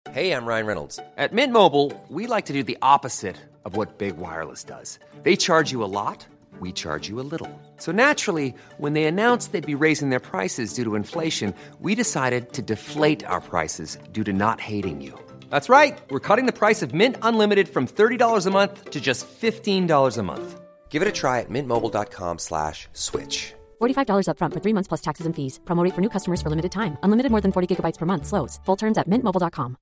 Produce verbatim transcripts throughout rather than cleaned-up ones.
Hey, I'm Ryan Reynolds. At Mint Mobile, we like to do the opposite of what Big Wireless does. They charge you a lot, we charge you a little. So naturally, when they announced they'd be raising their prices due to inflation, we decided to deflate our prices due to not hating you. That's right. We're cutting the price of Mint Unlimited from thirty dollars a month to just fifteen dollars a month. Give it a try at mintmobile.com slash switch. forty-five dollars up front for three months plus taxes and fees. Promo rate for new customers for limited time. Unlimited more than forty gigabytes per month. Slows full terms at mint mobile dot com.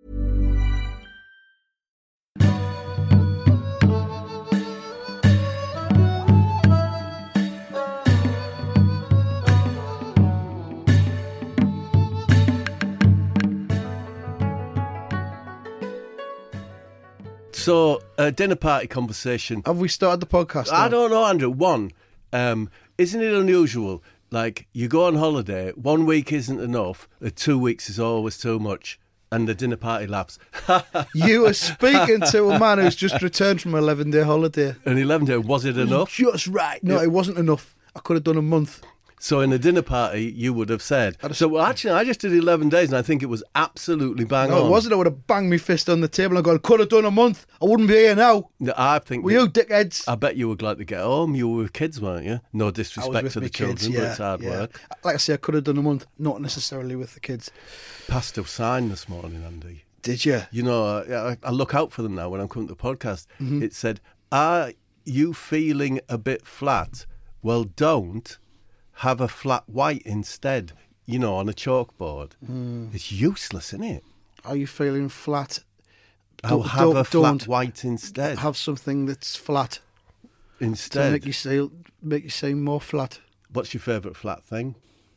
So, uh, dinner party conversation. Have we started the podcast now? I don't know, Andrew. One, um, isn't it unusual? Like, you go on holiday, one week isn't enough, uh, two weeks is always too much, and the dinner party laughs. You are speaking to a man who's just returned from an eleven-day holiday. An eleven-day, was it enough? Just right. No, Yeah. it wasn't enough. I could have done a month. So in a dinner party, you would have said. So well, actually, I just did eleven days, and I think it was absolutely bang No, on. it wasn't. I would have banged my fist on the table and gone, could have done a month. I wouldn't be here now. No, I think. Were you dickheads? I bet you were glad to get home. You were with kids, weren't you? No I was disrespect with to my the children, kids, but yeah, it's hard yeah. work. Like I say, I could have done a month, not necessarily with the kids. Passed a sign this morning, Andy. Did you? You know, I, I look out for them now when I'm coming to the podcast. Mm-hmm. It said, "Are you feeling a bit flat? Well, don't have a flat white instead." You know, on a chalkboard. Mm. It's useless, isn't it? Are you feeling flat? I'll Don't- have don't- a flat don't white instead. Have something that's flat to instead. make you say make you seem more flat. What's your favourite flat thing?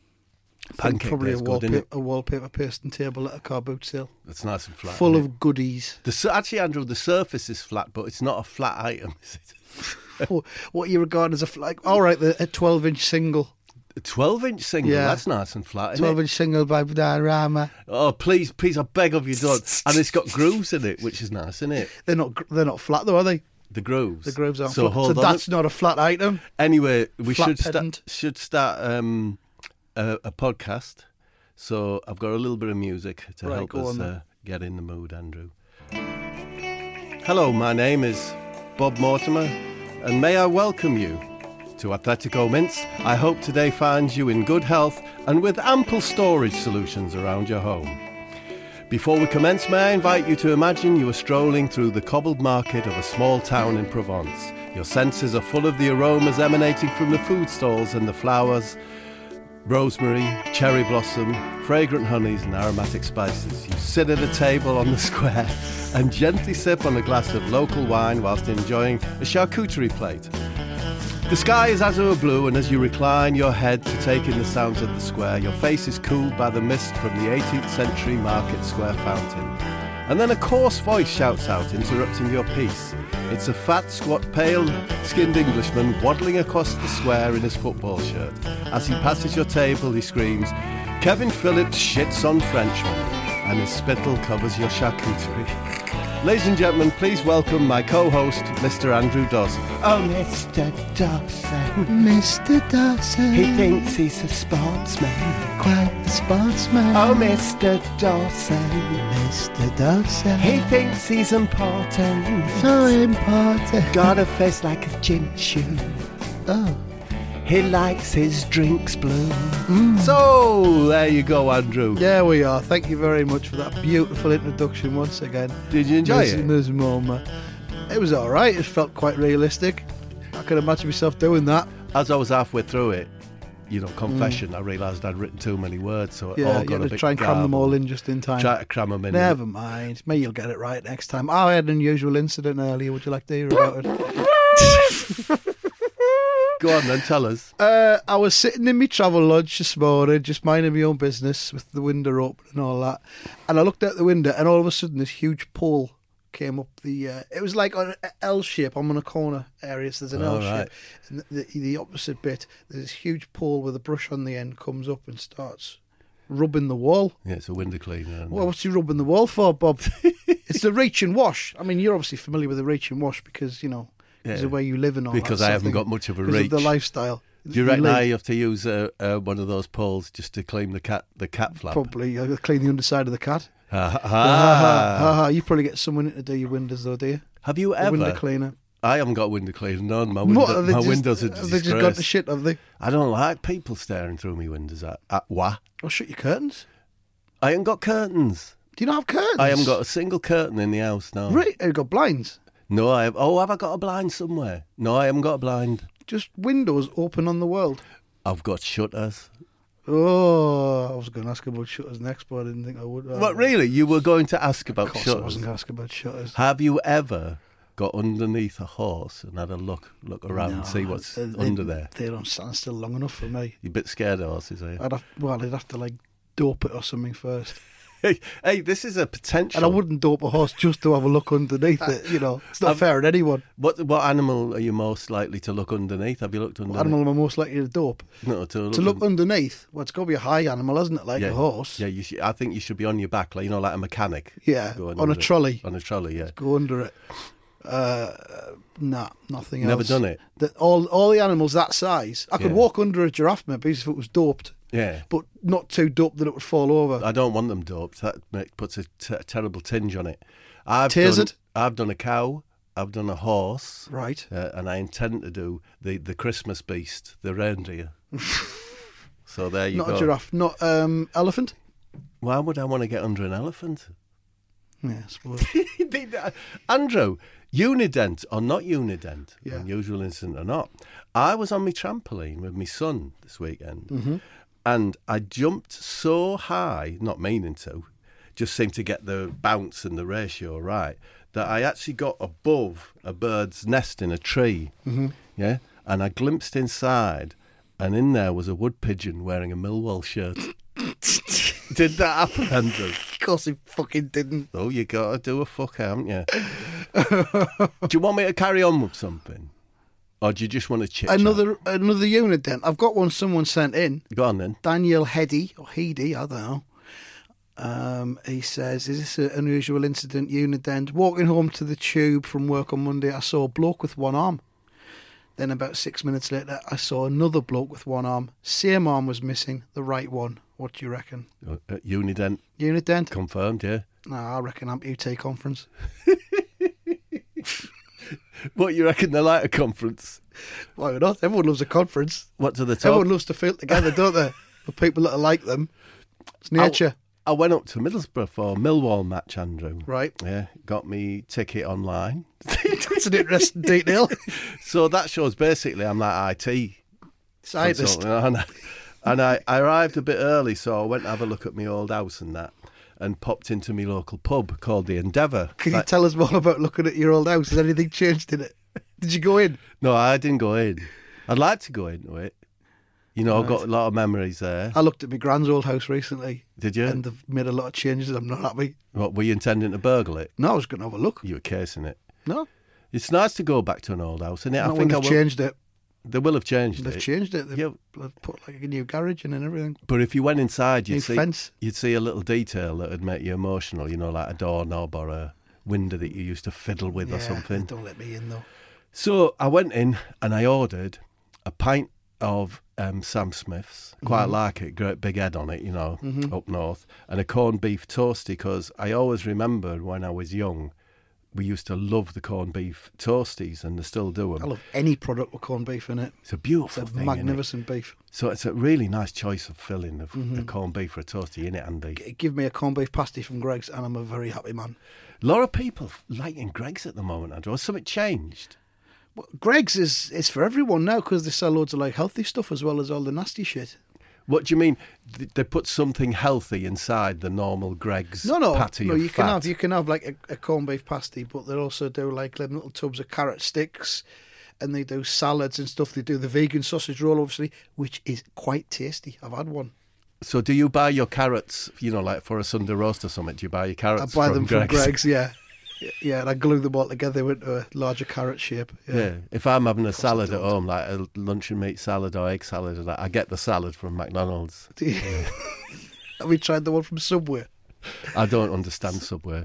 I think Pancake probably a day's good, isn't wallpaper, it? a wallpaper pasting table at a car boot sale, It's nice and flat. full isn't of goodies. it? The, sur- actually, Andrew, the surface is flat, but it's not a flat item, is it? What you regard as a fl- like, all right, the a twelve-inch single, A twelve-inch single, Yeah. that's nice and flat, isn't it? twelve-inch single by Diorama. Oh, please, please, I beg of you, don't. And it's got grooves in it, which is nice, isn't it? They're not gr- they're not flat though, are they? The grooves. The grooves aren't so flat. Hold so on. that's not a flat item. Anyway, we flat should start pedant. should start um, a, a podcast. So I've got a little bit of music to Right, help go us on then. uh, get in the mood, Andrew. Hello, my name is Bob Mortimer, and may I welcome you to Atletico Mints. I hope today finds you in good health and with ample storage solutions around your home. Before we commence, may I invite you to imagine you are strolling through the cobbled market of a small town in Provence. Your senses are full of the aromas emanating from the food stalls and the flowers, rosemary, cherry blossom, fragrant honeys and aromatic spices. You sit at a table on the square and gently sip on a glass of local wine whilst enjoying a charcuterie plate. The sky is azure blue, and as you recline your head to take in the sounds of the square, your face is cooled by the mist from the eighteenth century market square fountain. And then a coarse voice shouts out, interrupting your peace. It's a fat, squat, pale-skinned Englishman waddling across the square in his football shirt. As he passes your table, he screams, "Kevin Phillips shits on Frenchmen," and his spittle covers your charcuterie. Ladies and gentlemen, please welcome my co-host, Mister Andrew Dawson. Oh, Mister Dawson, Mister Dawson, he thinks he's a sportsman. quite a sportsman. Oh, Mister Dawson, Mister Dawson, he thinks he's important. so important. Got a face like a gin shoe. Oh, He likes his drinks blue. So, there you go, Andrew. there we are. Thank you very much for that beautiful introduction once again. Did you enjoy Miz it? Miz Moma. It was all right. It felt quite realistic. I could imagine myself doing that. As I was halfway through it, you know, confession, I realised I'd written too many words, so it Yeah, all you got a had to bit try and cram them all garbled. in just in time. Try to cram them in. Never mind. Maybe you'll get it right next time. Oh, I had an unusual incident earlier. Would you like to hear about it? Go on then, tell us. Uh, I was sitting in my travel lodge this morning, just minding my own business with the window open and all that. And I looked out the window, and all of a sudden, this huge pole came up the. Uh, it was like on an L shape. I'm on a corner area, so there's an Oh, L right. shape. And the, the, the opposite bit, there's this huge pole with a brush on the end, comes up and starts rubbing the wall. Yeah, it's a window cleaner. isn't Well, it? what's he rubbing the wall for, Bob? It's the reach and wash. I mean, you're obviously familiar with the reach and wash because, you know, because Yeah. of where you live and all that Because sort I of haven't thing. got much of a Because reach. of the lifestyle. Do you reckon lid. I have to use uh, uh, one of those poles just to clean the cat the cat flap? Probably. I'll clean the underside of the cat. Ha, ha, Ha, ha, ha, ha. ha. You probably get someone in to do your windows, though, do you? Have you A ever? window cleaner. I haven't got window cleaner. None. My, What, window, have they my just- windows are have they just got the disgraced. shit, have they? I don't like people staring through my windows. At, at what? Well, shut your curtains. I ain't got curtains. Do you not have curtains? I haven't got a single curtain in the house now. Right, have you got blinds? No, I have. Oh, have I got a blind somewhere? No, I haven't got a blind. Just windows open on the world. I've got shutters. Oh, I was going to ask about shutters next, but I didn't think I would. Oh, What, really? You were going to ask Of about course I shutters? wasn't going to ask about shutters. Have you ever got underneath a horse and had a look look around and see what's they- they- under there? They don't stand still long enough for me. You're a bit scared of horses, are you? I'd have, well, I'd have to like dope it or something first. Hey, hey, this is a potential. And I wouldn't dope a horse just to have a look underneath it. You know, it's not I've- fair on anyone. What what animal are you most likely to look underneath? Have you looked What underneath? animal am I most likely to dope? No, to look, To look un- underneath, well, it's got to be a high animal, hasn't it? Like yeah, a horse. Yeah, you should, I think you should be on your back, like you know, like a mechanic. Yeah, Going on a under it. trolley. On a trolley, yeah. Go under it. Uh, nah, nothing Never else. done it? The, all all the animals that size, I could Yeah. walk under a giraffe maybe if it was doped, Yeah. but not too doped that it would fall over. I don't want them doped. That make, puts a t- terrible tinge on it. I've Tasered? done, I've done a cow. I've done a horse. Right. Uh, and I intend to do the, the Christmas beast, the reindeer. So there you Not go. a giraffe, not um elephant. Why would I want to get under an elephant? Yeah, I suppose. Andrew, Unident or not Unident, Yeah. unusual incident or not, I was on my trampoline with my son this weekend Mm-hmm. and I jumped so high, not meaning to, just seemed to get the bounce and the ratio right, that I actually got above a bird's nest in a tree. Mm-hmm. Yeah, and I glimpsed inside and in there was a wood pigeon wearing a Millwall shirt. Did that happen, Andrew? Of course he fucking didn't. Oh, you got to do a fuck, haven't you? Do you want me to carry on with something? Or do you just want to chit Another another unit then. I've got one someone sent in. Go on then. Daniel Heady, or Heady, I don't know. Um, he says, is this an unusual incident, unit end? Walking home to the tube from work on Monday, I saw a bloke with one arm. Then about six minutes later, I saw another bloke with one arm. Same arm was missing, the right one. What do you reckon? Uh, Unident Unit end? confirmed, yeah. No, I reckon amputee conference. What, you reckon they're like a conference? Why not? Everyone loves a conference. What do they talk? Everyone loves to feel together, don't they? The people that are like them. It's nature. I went up to Middlesbrough for a Millwall match, Andrew. Right. Yeah, got me ticket online. That's an interesting detail. So that shows basically I'm like I T. Scientist. consultant, And, I, and I, I arrived a bit early, so I went to have a look at my old house and that, and popped into my local pub called the Endeavour. Can you Like- tell us more about looking at your old house? Has anything changed in it? Did you go in? No, I didn't go in. I'd like to go into it. You know, I've got a lot of memories there. I looked at my grand's old house recently. Did you? And they've made a lot of changes. I'm not happy. What, were you intending to burgle it? No, I was going to have a look. You were casing it. No, It's nice to go back to an old house, and I not when think I they've will, changed it. they will have changed They've it. changed it. They've, Yeah. they've put like a new garage in and everything. But if you went inside, you'd New see fence. you'd see a little detail that would make you emotional. You know, like a doorknob or a window that you used to fiddle with or Yeah, something. don't let me in though. So I went in and I ordered a pint of um, Sam Smith's. Quite Mm-hmm. like it, great big head on it, you know, up north, and a corned beef toasty. Because I always remembered when I was young, we used to love the corned beef toasties, and they still do I them. love any product with corned beef in it. It's a beautiful It's a thing, innit? magnificent beef. So it's a really nice choice of filling of Mm-hmm. a corned beef for a toasty, innit, Andy? G- Give me a corned beef pasty from Greg's and I'm a very happy man. A lot of people liking Greg's at the moment, Andrew. Has something changed? Well, Greg's is, is for everyone now because they sell loads of like healthy stuff as well as all the nasty shit. What do you mean? Th- They put something healthy inside the normal Greg's No, no, patty no. of You fat? can have you can have like a, a corned beef pasty, but they also do like them little tubs of carrot sticks, and they do salads and stuff. They do the vegan sausage roll, obviously, which is quite tasty. I've had one. So do you buy your carrots, you know, like for a Sunday roast or something? Do you buy your I carrots buy from them Greg's? from Greg's, yeah, yeah, and I glue them all together into a larger carrot shape. Yeah. Yeah, If I'm having a I salad at don't. home, like a lunch and meat salad or egg salad, or that, I get the salad from McDonald's. Have we tried the one from Subway? I don't understand Subway.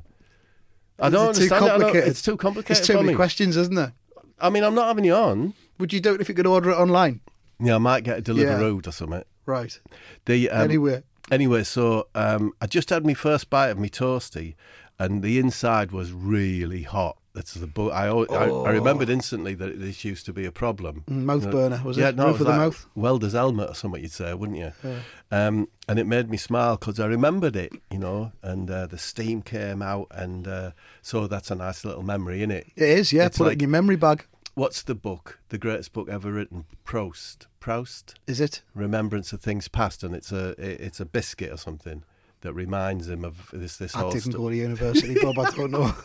I Is don't it too understand it. I don't- complicated? It's too complicated There's too for many me. questions, isn't there? I mean, I'm not having you on. Would you do it if you could order it online? Yeah, I might get a Deliveroo Yeah. or something. Right. The um, Anyway. Anyway, so um, I just had my first bite of my toasty, and the inside was really hot. That's the bu- I, al- I I remembered instantly that this used to be a problem. Mouth You know, burner, was yeah, it? no, Roof it was of the like mouth? welder's helmet or something you'd say, wouldn't you? Yeah. Um, and it made me smile because I remembered it, you know, and uh, the steam came out, and uh, so that's a nice little memory, isn't it? It is, yeah. It's Put it like- in your memory bag. What's the book, the greatest book ever written? Proust. Proust? Is it? Remembrance of Things Past, and it's a it's a biscuit or something that reminds him of this this I whole didn't stuff. go to university, Bob. I don't know.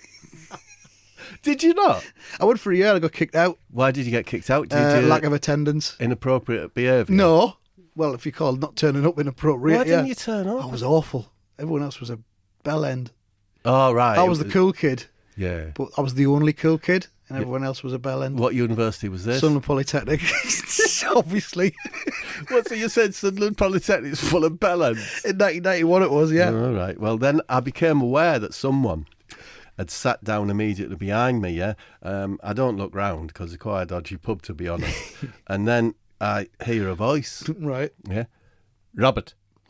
Did you not? I went for a year. I got kicked out. Why did you get kicked out? Did Uh, you do lack of attendance. inappropriate behaviour? No. Well, if you call not turning up inappropriate, Why yeah. didn't you turn up? I was awful. Everyone else was a bell end. Oh right, I was the cool kid, Yeah. but I was the only cool kid, and everyone else was a bell end. What university was this? Sunderland Polytechnic, obviously. What? So you said Sunderland Polytechnic is full of bellends? In nineteen ninety-one it was, yeah. All right. Well, then I became aware that someone had sat down immediately behind me, yeah? Um, I don't look round because it's quite a dodgy pub, to be honest. And then I hear a voice, Right. yeah? Robert.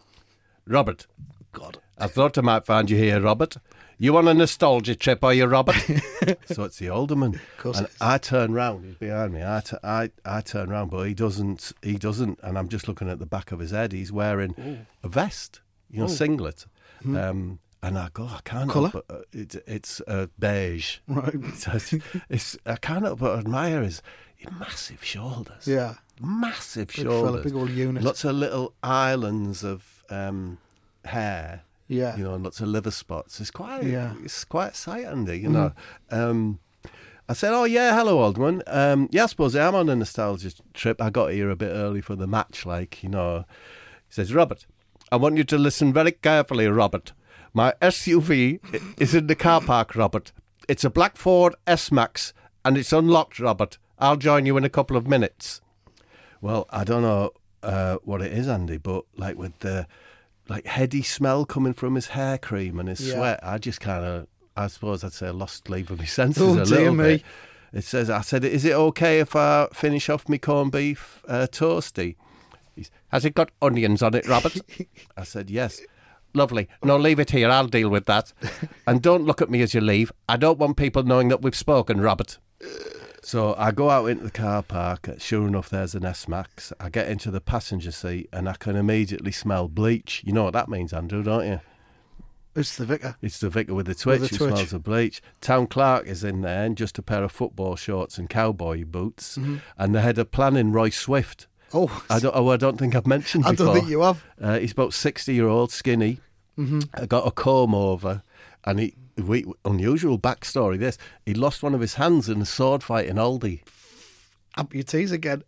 Robert. God. I thought I might find you here, Robert. You on a nostalgia trip, are you, Robert? So it's the alderman. Of course And it is. I turn round, he's behind me. I, t- I, I turn round, but he doesn't. He doesn't. And I'm just looking at the back of his head. He's wearing a vest, you know, singlet. Um, and I go, I can't. Colour? help but, uh, it, it's uh, beige. Right. So it's, it's, I can't help but admire his massive shoulders. Yeah. Massive Big fella, shoulders. big old unit. Lots of little islands of um, hair. Yeah. You know, and lots of liver spots. It's quite, Yeah. it's quite sight handy, you know. Um, I said, "Oh yeah, hello, Alderman. Um, yeah, I suppose I am on a nostalgia trip. I got here a bit early for the match, like you know." He says, "Robert, I want you to listen very carefully, Robert. My S U V i- is in the car park, Robert. It's a black Ford S-Max, and it's unlocked, Robert. I'll join you in a couple of minutes." Well, I don't know uh, what it is, Andy, but like with the like heady smell coming from his hair cream and his Yeah. sweat, I just kind of, I suppose I'd say, lost leave of my senses Oh, a dear little me. bit. It says, I said, "Is it okay if I finish off my corned beef uh, toasty?" He's, "Has it got onions on it, Robert?" I said, "Yes." "Lovely. No, leave it here. I'll deal with that. And don't look at me as you leave. I don't want people knowing that we've spoken, Robert." So I go out into the car park. Sure enough, there's an S-Max. I get into the passenger seat and I can immediately smell bleach. You know what that means, Andrew, don't you? It's the vicar. It's the vicar with the twitch With the who twitch. smells of bleach. Town clerk is in there in just a pair of football shorts and cowboy boots. Mm-hmm. And the head of planning, Roy Swift. Oh, I don't, oh, I don't think I've mentioned I before. don't think you have. Uh, he's about sixty-year-old, skinny. Mm-hmm. I got a comb over, and he we, unusual backstory. This he lost one of his hands in a sword fight in Aldi. Amputees again.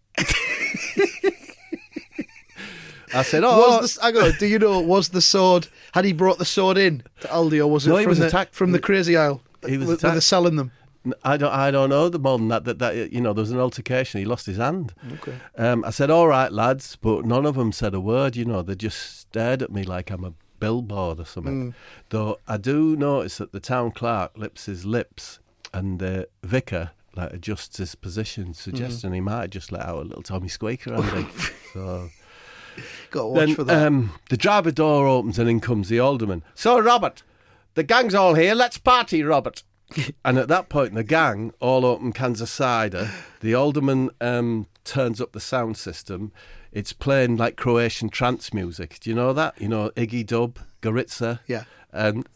I said, "Oh, Was the, hang on, do you know, was the sword, had he brought the sword in to Aldi, or was it No, he from, was the, attacked. from the crazy aisle? He was where, where they're attacked. selling them. I don't, I don't know the more than that, that, that, you know, there was an altercation. He lost his hand. Okay. Um, I said, all right, lads, but none of them said a word, you know. They just stared at me like I'm a billboard or something. Though I do notice that the town clerk lips his lips and the vicar like adjusts his position, suggesting he might just let out a little Tommy squeaker, Andy. So Got to watch then for that. um, the driver door opens and in comes the alderman. "So, Robert, the gang's all here. Let's party, Robert." And at that point, the gang all open cans of cider. The alderman um, turns up the sound system. It's playing like Croatian trance music. Do you know that? You know, Iggy Dub, Goritza. Yeah. And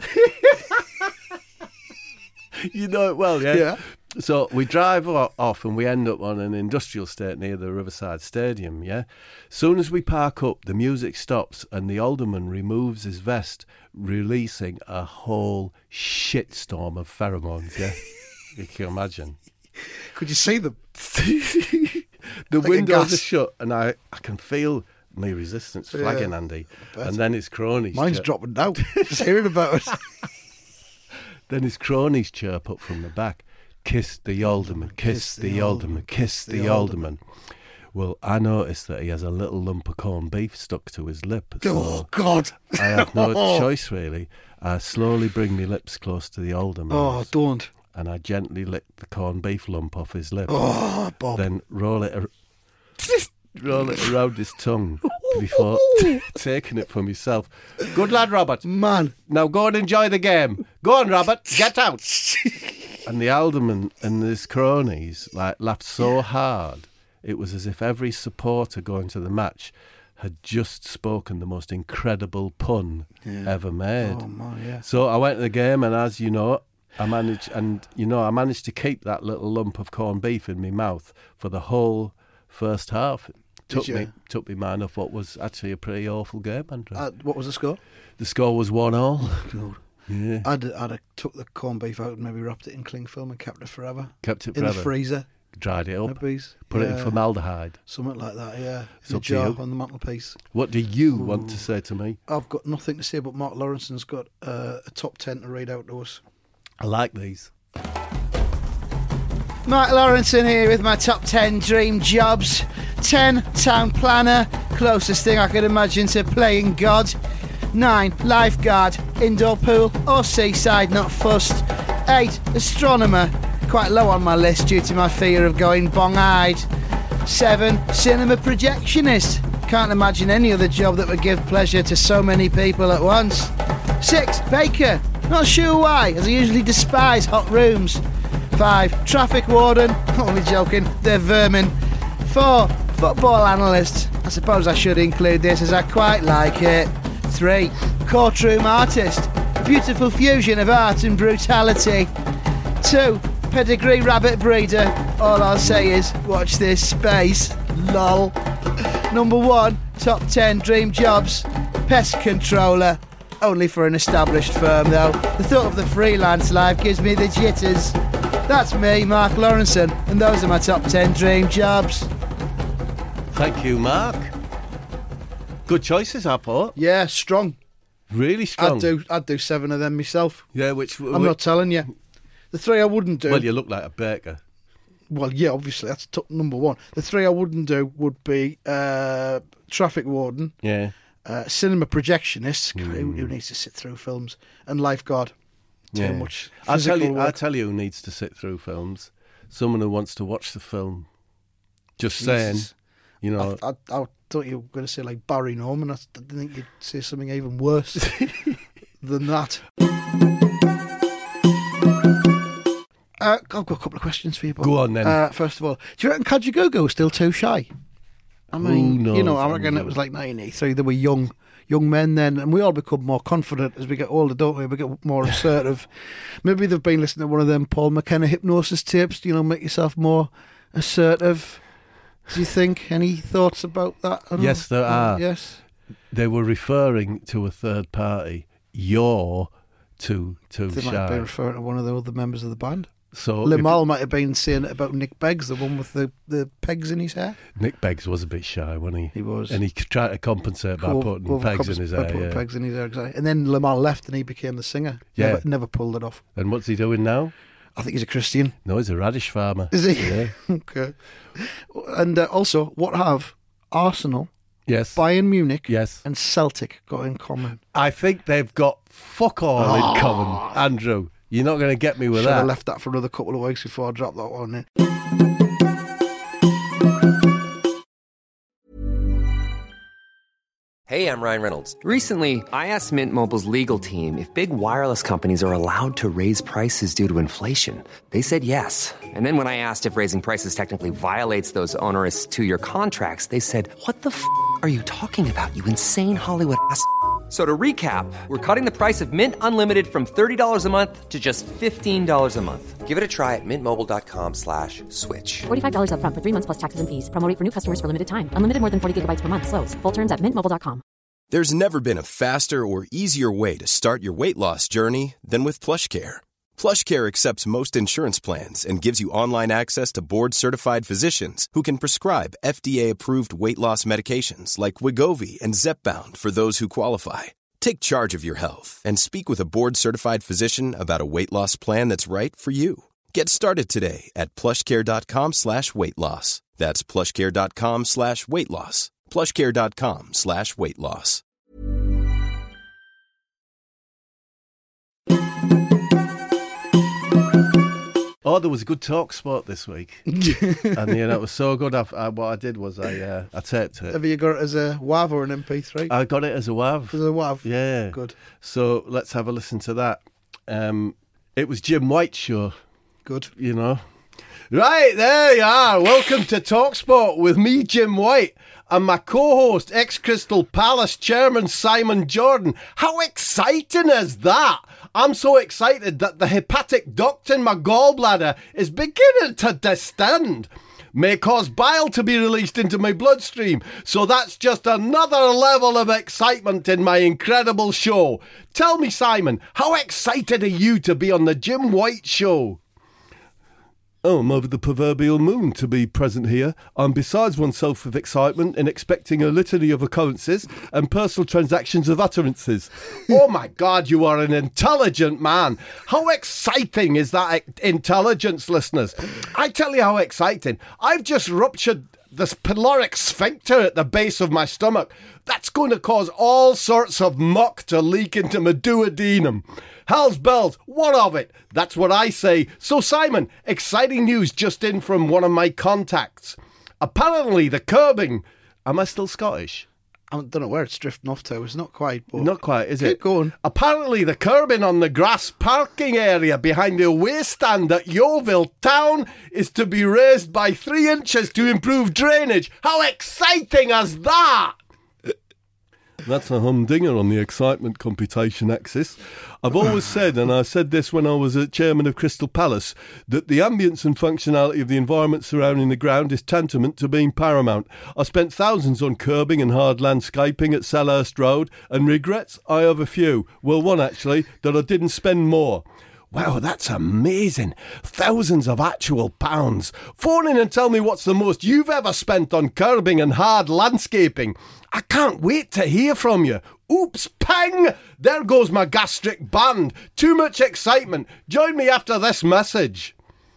you know it well, yeah? Yeah. So we drive o- off and we end up on an industrial estate near the Riverside Stadium, yeah? Soon as we park up, the music stops and the alderman removes his vest, releasing a whole shitstorm of pheromones, yeah? You can imagine. Could you see them? The a windows gas. are shut and I, I can feel my resistance flagging, Yeah, Andy. bet. And then his cronies... Mine's chirp- dropping now. Just hearing about it. Then his cronies chirp up from the back. "Kiss the alderman, kiss the alderman, kiss the alderman." Well, I noticed that he has a little lump of corned beef stuck to his lip. So Oh, God. I have no choice, really. I slowly bring my lips close to the alderman. Oh, don't. And I gently lick the corned beef lump off his lip. Oh, Bob. Then roll it... Ar- roll it around his tongue before taking it from himself. Good lad, Robert. Man. Now go and enjoy the game. Go on, Robert. Get out. And the alderman and his cronies like laughed so hard, it was as if every supporter going to the match had just spoken the most incredible pun Yeah. ever made. Oh, my, yeah. So I went to the game, and as you know, I managed, and you know, I managed to keep that little lump of corned beef in my mouth for the whole first half. It took Did you? me, took me mind off what was actually a pretty awful game, Andrew. Uh, what was the score? The score was one all. God. Yeah, I'd, I'd have took the corned beef out and maybe wrapped it in cling film and kept it forever. kept it In forever. the freezer. Dried it up. Maybe. Put it in Yeah. formaldehyde. Something like that, yeah. In It's a up to jar you. on the mantelpiece. What do you want to say to me? I've got nothing to say, but Mark Lawrenson's got uh, a top ten to read out to us. I like these. Mark Lawrenson here with my top ten dream jobs. ten, town planner, closest thing I could imagine to playing God. nine, lifeguard, indoor pool or seaside, not fussed. eight, astronomer, quite low on my list due to my fear of going bong-eyed. seven, cinema projectionist, can't imagine any other job that would give pleasure to so many people at once. six, baker, not sure why, as I usually despise hot rooms. five, traffic warden, only joking, they're vermin. four, football analyst, I suppose I should include this as I quite like it. three, courtroom artist, a beautiful fusion of art and brutality. two, pedigree rabbit breeder, all I'll say is watch this space, lol. Number one, top ten dream jobs, pest controller, only for an established firm though. The thought of the freelance life gives me the jitters. That's me, Mark Lawrenson, and those are my top ten dream jobs. Thank you, Mark. Good choices, I thought. Yeah, strong. Really strong. I'd do, I'd do seven of them myself. Yeah, which... I'm which not telling you. The three I wouldn't do. well, you look like a baker. Well, yeah, obviously that's top number one. The three I wouldn't do would be uh, traffic warden, Yeah. uh, cinema projectionist, who, who needs to sit through films, and lifeguard. Too Yeah. much I'll tell physical you. I'll work. tell you who needs to sit through films. Someone who wants to watch the film. Just saying. Jesus. You know. I, I, I thought you were going to say like Barry Norman. I didn't think you'd say something even worse than that. Uh, I've got a couple of questions for you, Bob. Go on, then. Uh, first of all, do you reckon Kajagoogoo was still too shy? I mean, Who you know, knows, I reckon Andrew? it was like nineteen eighty-three. They were young, young men then, and we all become more confident as we get older, don't we? We get more assertive. Maybe they've been listening to one of them Paul McKenna hypnosis tapes. You know, make yourself more assertive. Do you think? Any thoughts about that? I don't Yes, know. there are. Yes. They were referring to a third party. You're too too They might shy. be referring to one of the other members of the band. So Limal might have been saying it about Nick Beggs, the one with the, the pegs in his hair. if- Nick Beggs was a bit shy, wasn't he? He was. And he tried to compensate by Over- putting over- pegs in his by hair. putting Yeah. pegs in his hair, exactly. And then Limal left and he became the singer. Yeah. Never, never pulled it off. And what's he doing now? I think he's a Christian. No, he's a radish farmer. Is he? Yeah. Okay. And uh, also, what have Arsenal, Yes. Bayern Munich, Yes. and Celtic got in common? I think they've got fuck all in common, Andrew. You're not going to get me with Should have that. left that for another couple of weeks before I drop that one in. Hey, I'm Ryan Reynolds. Recently, I asked Mint Mobile's legal team if big wireless companies are allowed to raise prices due to inflation. They said yes. And then when I asked if raising prices technically violates those onerous two-year contracts, they said, "What the f*** are you talking about, you insane Hollywood ass?" So to recap, we're cutting the price of Mint Unlimited from thirty dollars a month to just fifteen dollars a month. Give it a try at mintmobile.com slash switch. forty-five dollars up front for three months plus taxes and fees. Promo rate for new customers for limited time. Unlimited more than forty gigabytes per month. Slows full terms at mint mobile dot com. There's never been a faster or easier way to start your weight loss journey than with PlushCare. PlushCare accepts most insurance plans and gives you online access to board-certified physicians who can prescribe F D A-approved weight loss medications like Wegovy and Zepbound for those who qualify. Take charge of your health and speak with a board-certified physician about a weight loss plan that's right for you. Get started today at plushcare.com slash weight loss. That's plushcare.com slash weight loss. plushcare.com slash weight loss. Oh, there was a good talk spot this week. And, you know, it was so good. I, I, what I did was I uh, I taped it. Have you got it as a WAV or an M P three? I got it as a WAV. As a WAV? Yeah. Good. So let's have a listen to that. Um, it was Jim White's show. Good. You know. Right, there you are. Welcome to TalkSport with me, Jim White, and my co-host, ex-Crystal Palace chairman Simon Jordan. How exciting is that? I'm so excited that the hepatic duct in my gallbladder is beginning to distend. May cause bile to be released into my bloodstream. So that's just another level of excitement in my incredible show. Tell me, Simon, how excited are you to be on the Jim White Show? Oh, I'm over the proverbial moon to be present here. I'm besides oneself of excitement in expecting a litany of occurrences and personal transactions of utterances. Oh my God, you are an intelligent man. How exciting is that intelligence, listeners? I tell you how exciting. I've just ruptured this pyloric sphincter at the base of my stomach. That's going to cause all sorts of muck to leak into my duodenum. Hell's bells, what of it? That's what I say. So Simon, exciting news just in from one of my contacts. Apparently the curbing... Am I still Scottish? I don't know where it's drifting off to. It's not quite. But not quite, is keep it? Keep going. Apparently the curbing on the grass parking area behind the away stand at Yeovil Town is to be raised by three inches to improve drainage. How exciting is that? That's a humdinger on the excitement computation axis. I've always said, and I said this when I was a chairman of Crystal Palace, that the ambience and functionality of the environment surrounding the ground is tantamount to being paramount. I spent thousands on curbing and hard landscaping at Selhurst Road, and regrets I have a few. Well, one actually, that I didn't spend more. Wow, that's amazing. Thousands of actual pounds. Phone in and tell me what's the most you've ever spent on curbing and hard landscaping. I can't wait to hear from you. Oops, pang! There goes my gastric band. Too much excitement. Join me after this message.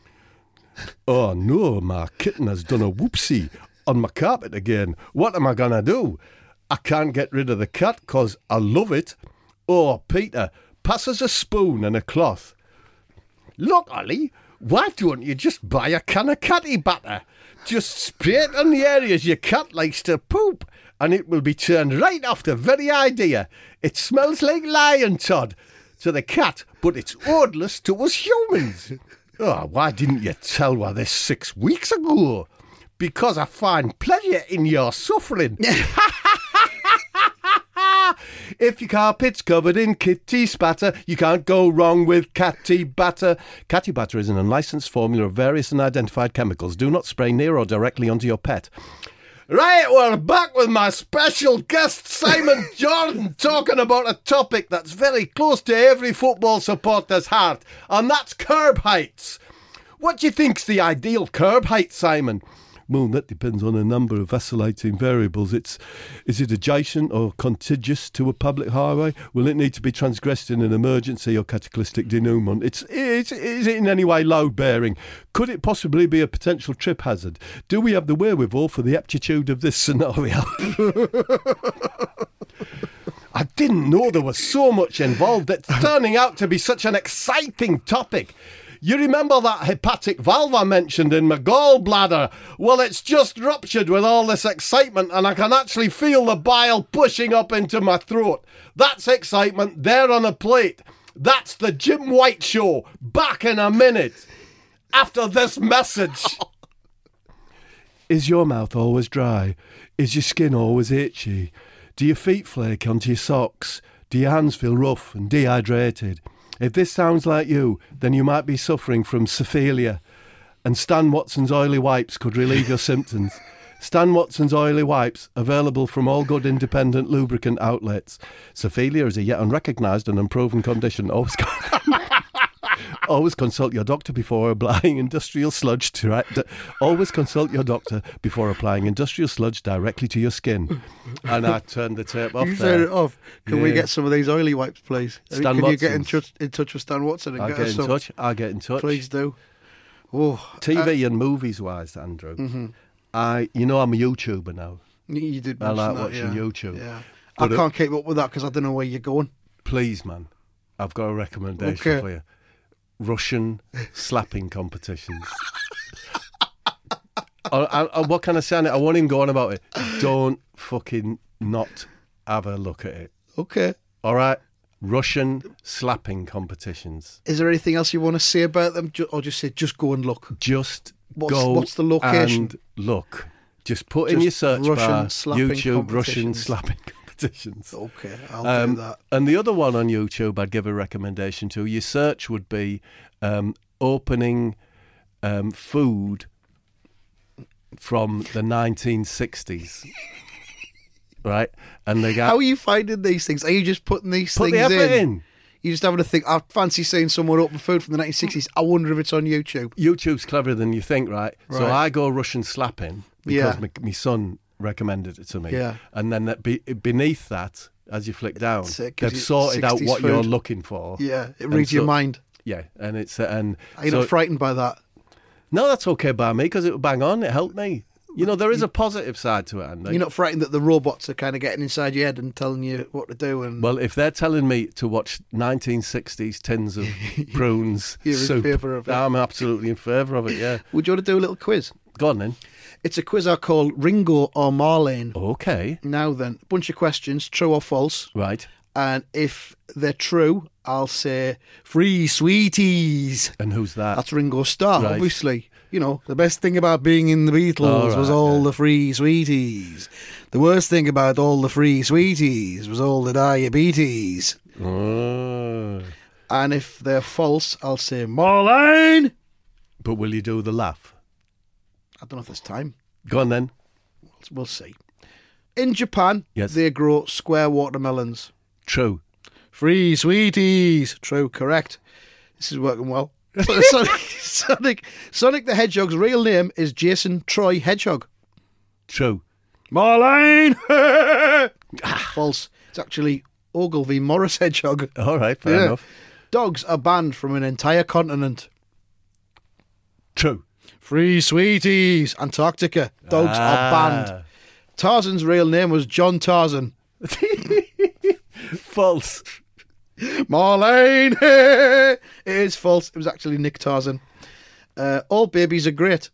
Oh no, my kitten has done a whoopsie on my carpet again. What am I gonna do? I can't get rid of the cat because I love it. Oh, Peter, pass us a spoon and a cloth. Look, Ollie, why don't you just buy a can of catty batter? Just spray it on the areas your cat likes to poop, and it will be turned right off the very idea. It smells like lion Todd to the cat, but it's odorless to us humans. Oh, why didn't you tell me this six weeks ago? Because I find pleasure in your suffering. If your carpet's covered in kitty spatter, you can't go wrong with catty batter. Catty batter is an unlicensed formula of various unidentified chemicals. Do not spray near or directly onto your pet. Right, we're back with my special guest, Simon Jordan, talking about a topic that's very close to every football supporter's heart, and that's curb heights. What do you think's the ideal curb height, Simon? Well, that depends on a number of vacillating variables. It's, is it adjacent or contiguous to a public highway? Will it need to be transgressed in an emergency or cataclysmic denouement? It's, it's, is it in any way load-bearing? Could it possibly be a potential trip hazard? Do we have the wherewithal for the aptitude of this scenario? I didn't know there was so much involved. It's turning out to be such an exciting topic. You remember that hepatic valve I mentioned in my gallbladder? Well, it's just ruptured with all this excitement, and I can actually feel the bile pushing up into my throat. That's excitement there on a plate. That's the Jim White Show. Back in a minute. After this message. Is your mouth always dry? Is your skin always itchy? Do your feet flake onto your socks? Do your hands feel rough and dehydrated? If this sounds like you, then you might be suffering from syphilia, and Stan Watson's Oily Wipes could relieve your symptoms. Stan Watson's Oily Wipes, available from all good independent lubricant outlets. Syphilia is a yet unrecognised and unproven condition. Always, always consult your doctor before applying industrial sludge. To, always consult your doctor before applying industrial sludge directly to your skin. And I turned the tape off. You there. turned it off. Can yeah. we get some of these oily wipes, please? Stan Can Watson's. you get in touch, in touch with Stan Watson and I'll get, get us in some? touch. I'll get in touch. Please do. Oh, T V uh, and movies wise, Andrew. Mm-hmm. I, you know, I'm a YouTuber now. You did. I like that, watching yeah. YouTube. Yeah. But I can't keep up with that because I don't know where you're going. Please, man, I've got a recommendation Okay. for you. Russian slapping competitions. or, or, or what can I say on it? I want him going about it. Don't fucking not have a look at it. Okay. All right? Russian slapping competitions. Is there anything else you want to say about them? Ju- or just say, just go and look? Just What's, go what's the location? and look. Just put in Just your search Russian bar, slapping YouTube Russian competitions. slapping competitions. Okay, I'll Um, do that. and the other one on YouTube I'd give a recommendation to, your search would be um, opening um, food from the nineteen sixties. Right? And they got... How are you finding these things? Are you just putting these Put things the effort in. in? You just having to think, I fancy seeing someone open food from the nineteen sixties. I wonder if it's on YouTube. YouTube's cleverer than you think, right? So Right. I go Russian slapping because Yeah. my, my son recommended it to me. Yeah. And then that be, beneath that, as you flick down, It's, uh, gives they've you sorted out sixties what you're food. looking for. Yeah, it And reads your so- mind. Yeah, and it's uh, and Are you so- not frightened by that? No, that's okay by me because it would bang on. It helped me. You know, there is a positive side to it, Andy. You're not frightened that the robots are kind of getting inside your head and telling you what to do? And Well, if they're telling me to watch nineteen sixties tins of prunes You're in soup, favour of it. I'm absolutely in favour of it, yeah. would you want to do a little quiz? Go on then. It's a quiz I call Ringo or Marlene. Okay, Now then, a bunch of questions, true or false. right. And if they're true, I'll say free sweeties. And who's that? That's Ringo Starr, Right. obviously. You know, the best thing about being in the Beatles All right, was all yeah. the free sweeties. The worst thing about all the free sweeties was all the diabetes. Oh. And if they're false, I'll say Marlene. But will you do the laugh? I don't know if there's time. Go on then. We'll see. In Japan, Yes. they grow square watermelons. True. Free sweeties. True, correct. This is working well. Sonic, Sonic, Sonic the Hedgehog's real name is Jason Troy Hedgehog. True. Marlene! False. It's actually Ogilvy Morris Hedgehog. All right, fair Yeah. enough. Dogs are banned from an entire continent. True. Free sweeties. Antarctica. Dogs Ah. are banned. Tarzan's real name was John Tarzan. False. Marlene! It is false. It was actually Nick Tarzan. Uh, all babies are great.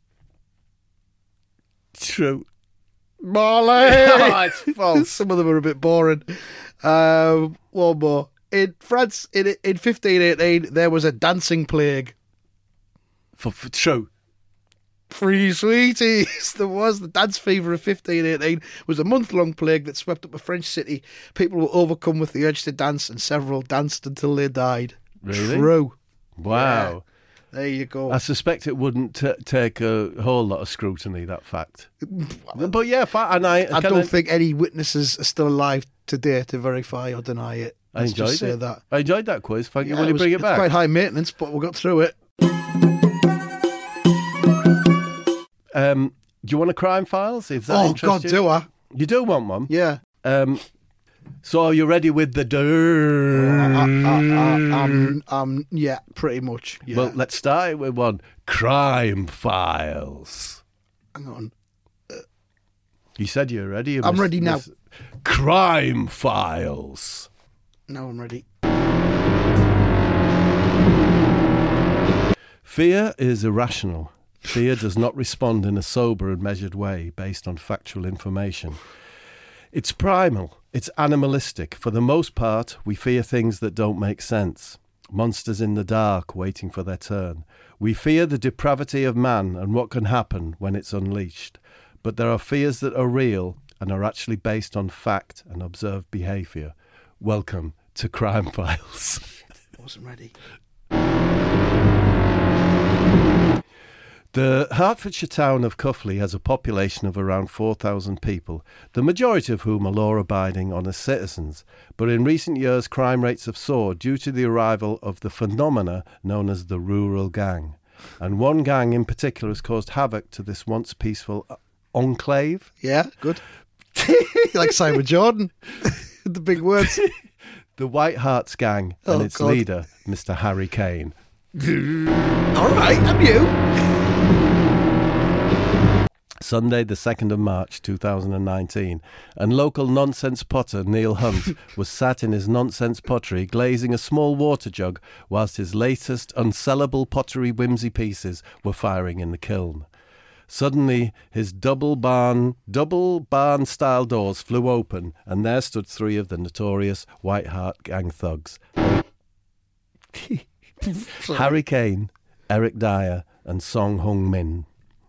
True. Marlene! Oh, it's false. Some of them are a bit boring. Um, one more. In France, in, in fifteen eighteen, there was a dancing plague. For, for, true. Free sweeties. There was the dance fever of fifteen eighteen was a month-long plague that swept up a French city. People were overcome with the urge to dance, and several danced until they died. Really? True. Wow. There you go. I suspect it wouldn't t- take a whole lot of scrutiny, that fact. But yeah, fa- and I, I can don't think any witnesses are still alive today to verify or deny it. I Let's enjoyed just say it. that. I enjoyed that quiz. Thank you. Yeah, Will you was- bring it it's back? quite high maintenance, but we got through it. Um, do you want a crime files? If that Oh, interests God, you? do I? You do want one? Yeah. Um, so are you ready with the dirt? I, I, I, um, um, yeah, pretty much. Yeah. Well, let's start it with one. Crime files. Hang on. You said you were ready. You I'm must- ready now. must- Crime files. Now I'm ready. Fear is irrational. Fear does not respond in a sober and measured way based on factual information. It's primal. It's animalistic. For the most part, we fear things that don't make sense. Monsters in the dark waiting for their turn. We fear the depravity of man and what can happen when it's unleashed. But there are fears that are real and are actually based on fact and observed behaviour. Welcome to Crime Files. I wasn't ready. The Hertfordshire town of Cuffley has a population of around four thousand people, the majority of whom are law-abiding, honest citizens. But in recent years, crime rates have soared due to the arrival of the phenomena known as the rural gang. And one gang in particular has caused havoc to this once peaceful enclave. Yeah, good. Like Simon Jordan. The big words. The White Harts Gang and Oh, its God. leader, Mister Harry Kane. All right, and you? Sunday, the second of March, two thousand nineteen, and local nonsense potter Neil Hunt was sat in his nonsense pottery glazing a small water jug whilst his latest unsellable pottery whimsy pieces were firing in the kiln. Suddenly, his double barn, double barn-style doors flew open, and there stood three of the notorious White Hart gang thugs. Harry Kane, Eric Dyer, and Song Hung Min.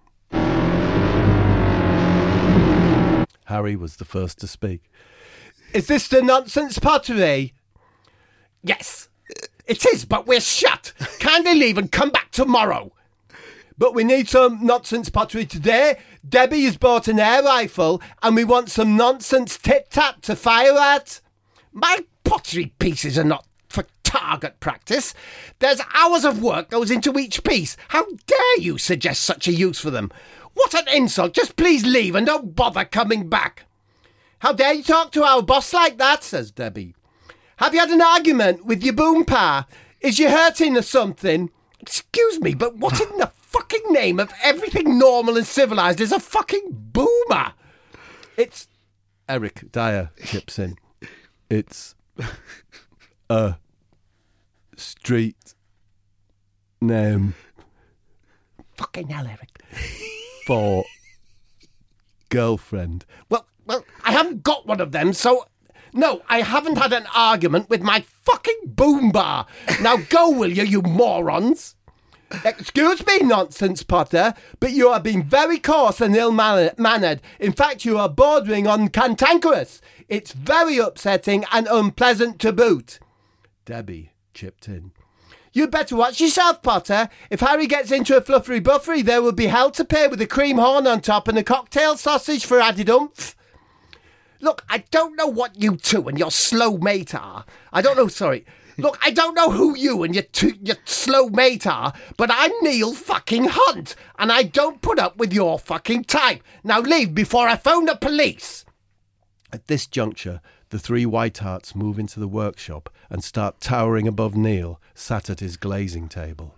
Harry was the first to speak. Is this the nonsense pottery? Yes, it is, but we're shut. Kindly leave and come back tomorrow. But we need some nonsense pottery today. Debbie has bought an air rifle and we want some nonsense tit-tat to fire at. My pottery pieces are not for target practice. There's hours of work goes into each piece. How dare you suggest such a use for them? What an insult. Just please leave and don't bother coming back. How dare you talk to our boss like that, says Debbie. Have you had an argument with your boom pa? Is you hurting or something? Excuse me, but what in the fucking name of everything normal and civilised is a fucking boomer? It's... Eric Dyer chips in. It's a street name. Fucking hell, Eric. For girlfriend. Well, well, I haven't got one of them, so... No, I haven't had an argument with my fucking boom bar. Now go, will you, you morons? Excuse me, nonsense potter, but you are being very coarse and ill-mannered. In fact, you are bordering on cantankerous. It's very upsetting and unpleasant to boot. Debbie chipped in. You'd better watch yourself, Potter. If Harry gets into a fluffery buffery, there will be hell to pay with a cream horn on top and a cocktail sausage for added oomph. Look, I don't know what you two and your slow mate are. I don't know, sorry. Look, I don't know who you and your, two, your slow mate are, but I'm Neil fucking Hunt, and I don't put up with your fucking type. Now leave before I phone the police. At this juncture, the three White Harts move into the workshop and start towering above Neil, sat at his glazing table.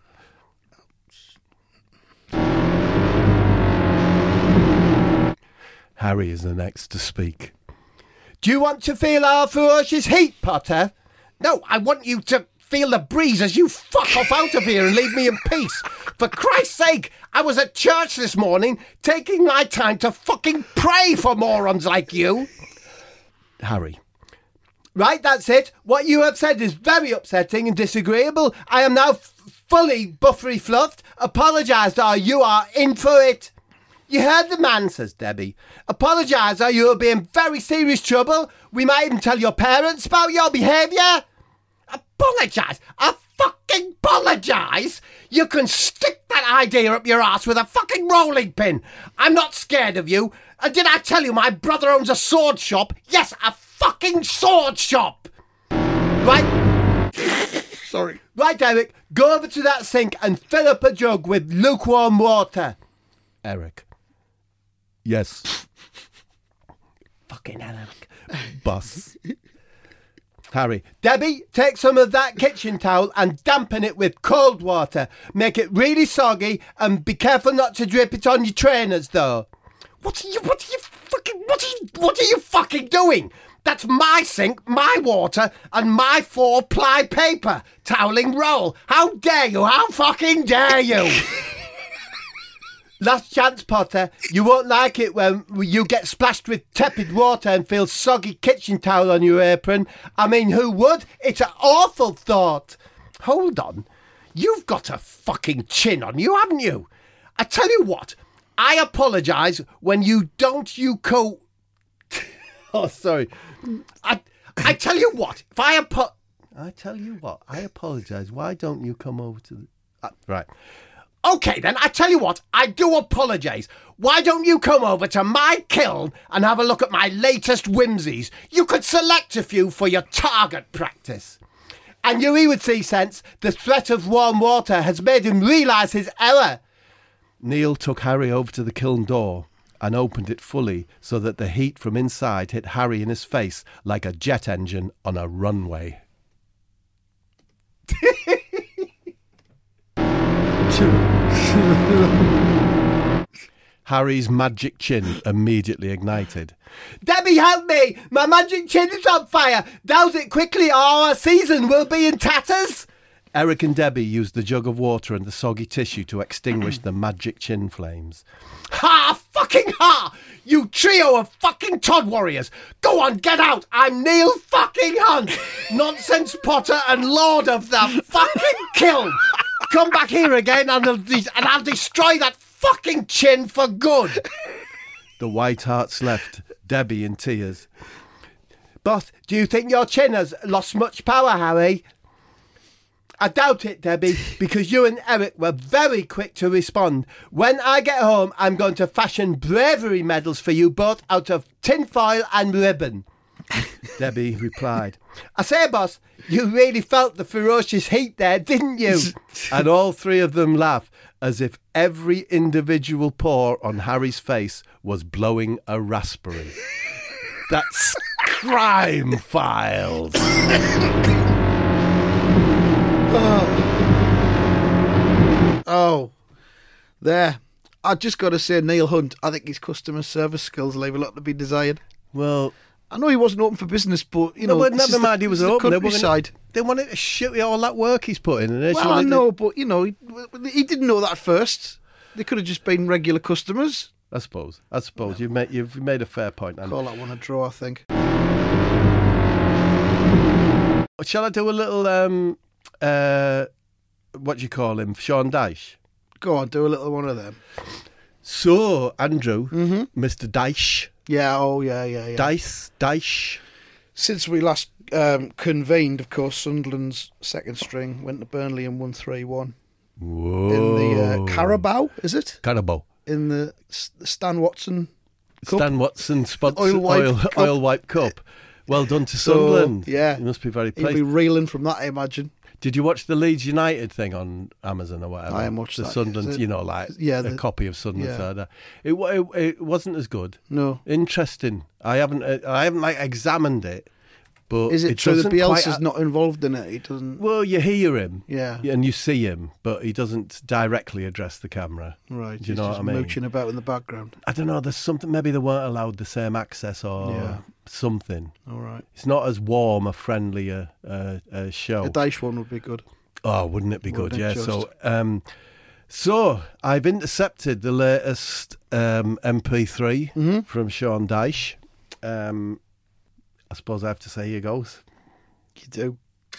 Harry is the next to speak. Do you want to feel our ferocious heat, Potter? No, I want you to feel the breeze as you fuck off out of here and leave me in peace. For Christ's sake, I was at church this morning taking my time to fucking pray for morons like you. Harry. Right, that's it. What you have said is very upsetting and disagreeable. I am now f- fully buffery fluffed. Apologise or you are in for it. You heard the man, says Debbie. Apologise or you will be in very serious trouble. We might even tell your parents about your behaviour. Apologise? I fucking apologise? You can stick that idea up your arse with a fucking rolling pin. I'm not scared of you. And did I tell you my brother owns a sword shop? Yes, a fucking sword shop. Right. Sorry. Right, Eric, go over to that sink and fill up a jug with lukewarm water. Eric. Yes. Fucking hell, Eric. Boss. Harry. Debbie, take some of that kitchen towel and dampen it with cold water. Make it really soggy and be careful not to drip it on your trainers, though. What are you, what are you fucking, what are you, what are you fucking doing? That's my sink, my water, and my four-ply paper toweling roll. How dare you? How fucking dare you? Last chance, Potter. You won't like it when you get splashed with tepid water and feel soggy kitchen towel on your apron. I mean, who would? It's an awful thought. Hold on. You've got a fucking chin on you, haven't you? I tell you what. I apologise when you don't you co... Oh, sorry. I I tell you what. If I apo... I tell you what. I apologise. Why don't you come over to the... Uh, right. OK, then, I tell you what, I do apologise. Why don't you come over to my kiln and have a look at my latest whimsies? You could select a few for your target practice. And you would see sense, the threat of warm water has made him realise his error. Neil took Harry over to the kiln door and opened it fully so that the heat from inside hit Harry in his face like a jet engine on a runway. Harry's magic chin immediately ignited. Debbie, help me! My magic chin is on fire! Douse it quickly or our season will be in tatters! Eric and Debbie used the jug of water and the soggy tissue to extinguish the magic chin flames. Ha! Fucking ha! You trio of fucking Todd warriors! Go on, get out! I'm Neil fucking Hunt! Nonsense Potter and Lord of the fucking Kiln! Come back here again and I'll, de- and I'll destroy that fucking chin for good! The White Harts left, Debbie in tears. Boss, do you think your chin has lost much power, Harry? I doubt it, Debbie, because you and Eric were very quick to respond. When I get home, I'm going to fashion bravery medals for you both out of tinfoil and ribbon. Debbie replied. I say, boss, you really felt the ferocious heat there, didn't you? And all three of them laughed as if every individual pore on Harry's face was blowing a raspberry. That's Crime Files. Oh, there. I just got to say, Neil Hunt, I think his customer service skills leave a lot to be desired. Well, I know he wasn't open for business, but, you know... no, but this never is the- mind, he was this is the open. They wanted, countryside. they wanted to shoot all that work he's put in. And they just Well, I wanted to- know, but, you know, he, he didn't know that at first. They could have just been regular customers. I suppose. I suppose. You've made, you've made a fair point. And Call that one a draw, I think. shall I do a little, um, uh, what do you call him, Sean Dyche? Go on, do a little one of them. So, Andrew, Mm-hmm. Mister Dyche, Yeah, oh, yeah, yeah, yeah. Dice, Dyche. Since we last um, convened, of course, Sunderland's second string went to Burnley and won three one. Whoa. In the uh, Carabao, is it? Carabao. In the S- Stan Watson Cup. Stan Watson sponsored Oil oil, Wipe oil, Cup. oil Wipe Cup. Well done to So, Sunderland. yeah. You must be very He'll pleased. be reeling from that, I imagine. Did you watch the Leeds United thing on Amazon or whatever? I haven't watched the that. Sunderland, Is it- you know, like yeah, a the- copy of Sunderland. yeah. Side. It, wa- it it wasn't as good. No. Interesting. I haven't uh, I haven't like examined it, but Is it, true that doesn't quite Bielsa's a- not involved in it? He doesn't... Well, you hear him, Yeah. and you see him, but he doesn't directly address the camera. Right, Do you he's know just what I mean? mooching about in the background. I don't know. There's something. Maybe they weren't allowed the same access or Yeah. something. All right. It's not as warm, a friendly uh, uh, uh, show. A Dyche one would be good. Oh, wouldn't it be good? Wouldn't Yeah. it just? So, um, so I've intercepted the latest um, M P three Mm-hmm. from Sean Dyche. Um, I suppose I have to say, here goes. You do.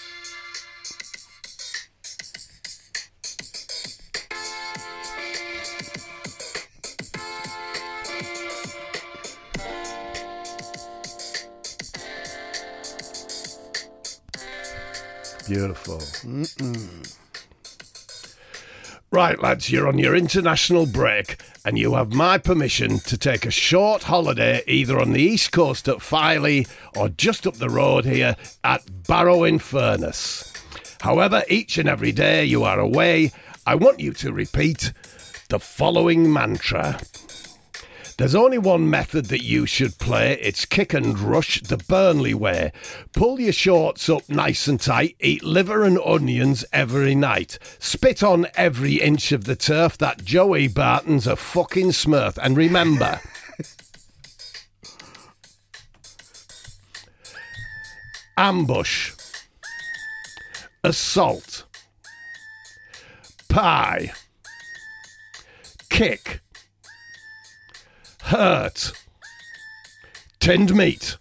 Beautiful. Mm-mm. Right, lads, you're on your international break, and you have my permission to take a short holiday either on the east coast at Filey or just up the road here at Barrow in Furness. However, each and every day you are away, I want you to repeat the following mantra. There's only one method that you should play. It's kick and rush the Burnley way. Pull your shorts up nice and tight. Eat liver and onions every night. Spit on every inch of the turf. That Joey Barton's a fucking smurf. And remember... ambush. Assault. Pie. Kick. Hurt. Tinned meat.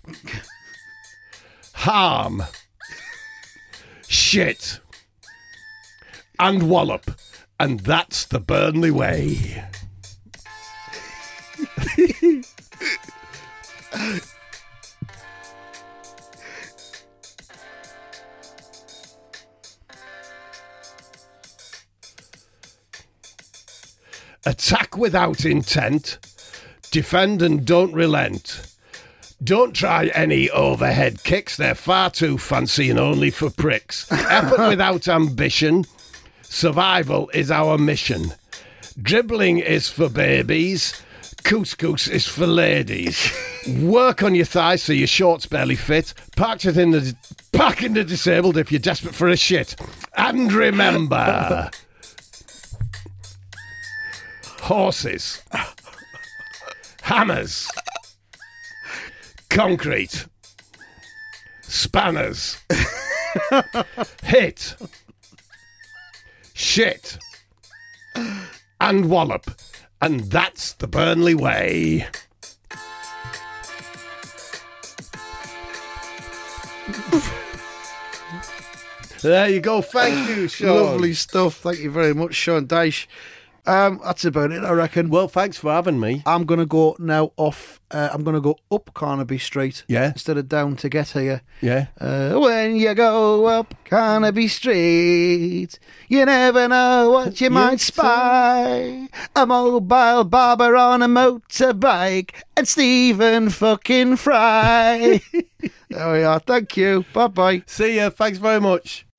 Harm. Shit. And wallop. And that's the Burnley way. Attack without intent. Defend and don't relent. Don't try any overhead kicks. They're far too fancy and only for pricks. Effort without ambition. Survival is our mission. Dribbling is for babies. Couscous is for ladies. Work on your thighs so your shorts barely fit. Park it in the park in the disabled if you're desperate for a shit. And remember, horses. hammers, concrete, spanners, hit, shit, and wallop. And that's the Burnley way. There you go. Thank you, Sean. Lovely stuff. Thank you very much, Sean Dyche. Um, that's about it, I reckon. Well, thanks for having me. I'm going to go now off. Uh, I'm going to go up Carnaby Street. Yeah. Instead of down to get here. Yeah. Uh, when you go up Carnaby Street, you never know what you might spy. A mobile barber on a motorbike and Stephen fucking Fry. There we are. Thank you. Bye-bye. See ya. Thanks very much.